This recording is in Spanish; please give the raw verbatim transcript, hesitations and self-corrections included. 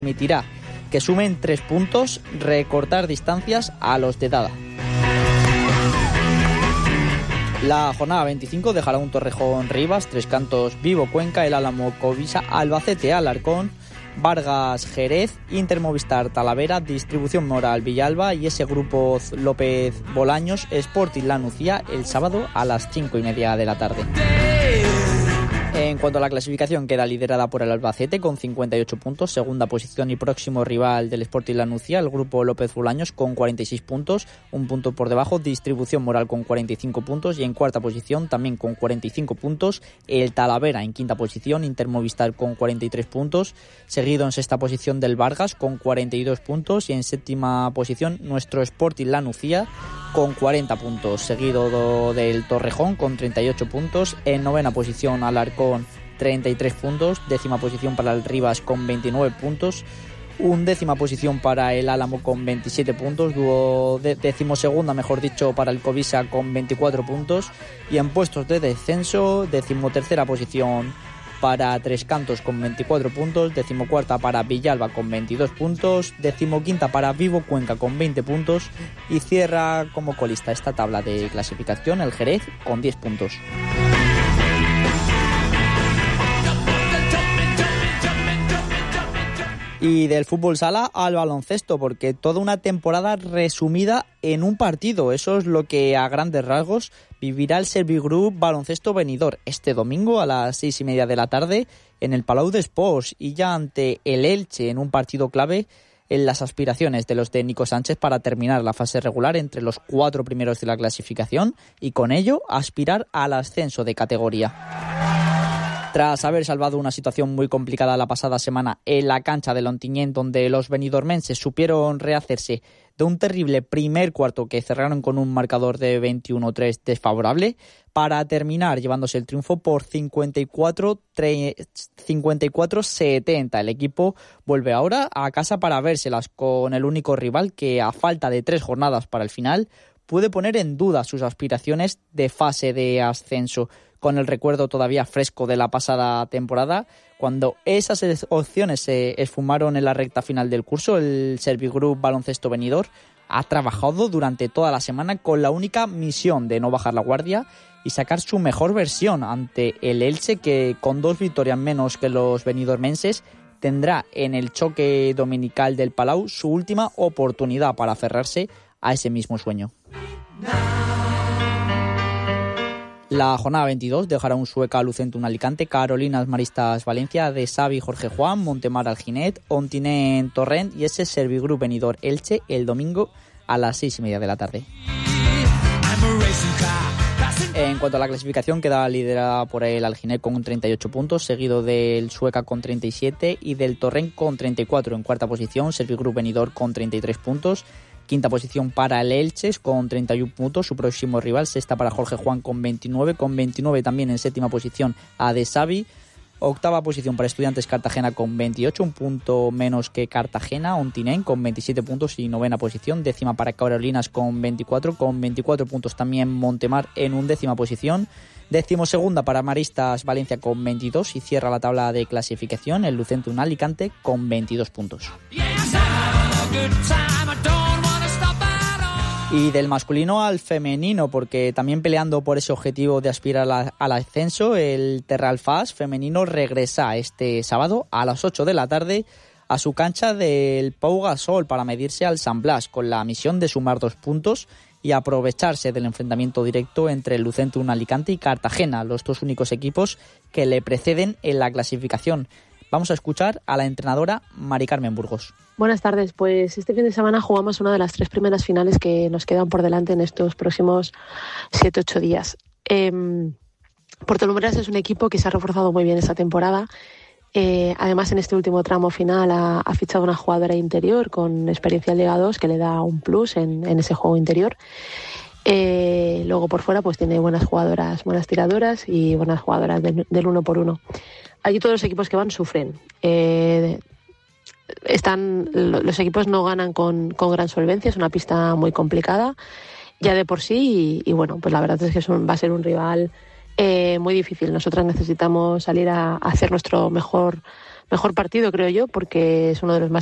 permitirá que sumen tres puntos, recortar distancias a los de Dada. La jornada veinticinco dejará un Torrejón Rivas, Tres Cantos Vivo Cuenca, El Álamo Covisa, Albacete Alarcón, Vargas Jerez, Inter Movistar Talavera, Distribución Moral Villalba y ese grupo López Bolaños, Sporting La Nucía, el sábado a las cinco y media de la tarde. En cuanto a la clasificación, queda liderada por el Albacete con cincuenta y ocho puntos, segunda posición y próximo rival del Sporting La Nucía, el grupo López Bolaños con cuarenta y seis puntos, un punto por debajo, Distribución Moral con cuarenta y cinco puntos y en cuarta posición también con cuarenta y cinco puntos, el Talavera en quinta posición, Inter Movistar con cuarenta y tres puntos, seguido en sexta posición del Vargas con cuarenta y dos puntos y en séptima posición nuestro Sporting La Nucía con cuarenta puntos, seguido del Torrejón con treinta y ocho puntos, en novena posición Alarcón treinta y tres puntos, décima posición para el Rivas con veintinueve puntos, undécima posición para el Álamo con veintisiete puntos, duo de, decimosegunda mejor dicho para el Covisa con veinticuatro puntos y en puestos de descenso, decimotercera posición para Tres Cantos con veinticuatro puntos, decimocuarta para Villalba con veintidós puntos, decimoquinta para Vivo Cuenca con veinte puntos y cierra como colista esta tabla de clasificación el Jerez con diez puntos. Y del fútbol sala al baloncesto, porque toda una temporada resumida en un partido. Eso es lo que a grandes rasgos vivirá el Servigroup Baloncesto Benidorm este domingo a las seis y media de la tarde en el Palau d'Esports y ya ante el Elche en un partido clave en las aspiraciones de los de Nico Sánchez para terminar la fase regular entre los cuatro primeros de la clasificación y con ello aspirar al ascenso de categoría. Tras haber salvado una situación muy complicada la pasada semana en la cancha de Lontiñén, donde los benidormenses supieron rehacerse de un terrible primer cuarto que cerraron con un marcador de veintiuno a tres desfavorable, para terminar llevándose el triunfo por cincuenta y cuatro a setenta. El equipo vuelve ahora a casa para vérselas con el único rival que, a falta de tres jornadas para el final, puede poner en duda sus aspiraciones de fase de ascenso, con el recuerdo todavía fresco de la pasada temporada, cuando esas opciones se esfumaron en la recta final del curso. El Servigroup Baloncesto Benidorm ha trabajado durante toda la semana con la única misión de no bajar la guardia y sacar su mejor versión ante el Elche, que con dos victorias menos que los benidormenses tendrá en el choque dominical del Palau su última oportunidad para aferrarse a ese mismo sueño. La jornada veintidós dejará un Sueca Lucentum Alicante, Carolinas Maristas Valencia, de Xavi Jorge Juan, Montemar Alginet, Ontinyent Torrent y ese Servigroup Benidorm Elche el domingo a las seis y media de la tarde. En cuanto a la clasificación, queda liderada por el Alginet con treinta y ocho puntos, seguido del Sueca con treinta y siete y del Torrent con treinta y cuatro. En cuarta posición, Servigroup Benidorm con treinta y tres puntos. Quinta posición para el Elche con treinta y uno puntos, su próximo rival. Sexta para Jorge Juan con veintinueve, con veintinueve también en séptima posición a De Xavi. Octava posición para Estudiantes Cartagena con veintiocho, un punto menos que Cartagena. Ontinyent con veintisiete puntos y novena posición. Décima para Carolinas con veinticuatro, con veinticuatro puntos también Montemar en undécima posición. Décimo segunda para Maristas Valencia con veintidós y cierra la tabla de clasificación el Lucentum Alicante con veintidós puntos. Y del masculino al femenino, porque también peleando por ese objetivo de aspirar la, al ascenso, el Terralfas femenino regresa este sábado a las ocho de la tarde a su cancha del Pau Gasol para medirse al San Blas, con la misión de sumar dos puntos y aprovecharse del enfrentamiento directo entre el Lucentum Alicante y Cartagena, los dos únicos equipos que le preceden en la clasificación. Vamos a escuchar a la entrenadora Mari Carmen Burgos. Buenas tardes, pues este fin de semana jugamos una de las tres primeras finales que nos quedan por delante en estos próximos siete ocho días. Eh, Puerto Lumbreras es un equipo que se ha reforzado muy bien esta temporada. Eh, además, en este último tramo final ha, ha fichado una jugadora interior con experiencia en Liga dos que le da un plus en, en ese juego interior. Eh, luego por fuera pues tiene buenas jugadoras, buenas tiradoras y buenas jugadoras del, del uno por uno. Allí todos los equipos que van sufren. Eh, están, los equipos no ganan con, con gran solvencia, es una pista muy complicada ya de por sí y, y bueno, pues la verdad es que es un, va a ser un rival eh, muy difícil. Nosotras necesitamos salir a, a hacer nuestro mejor mejor partido, creo yo, porque es uno de los más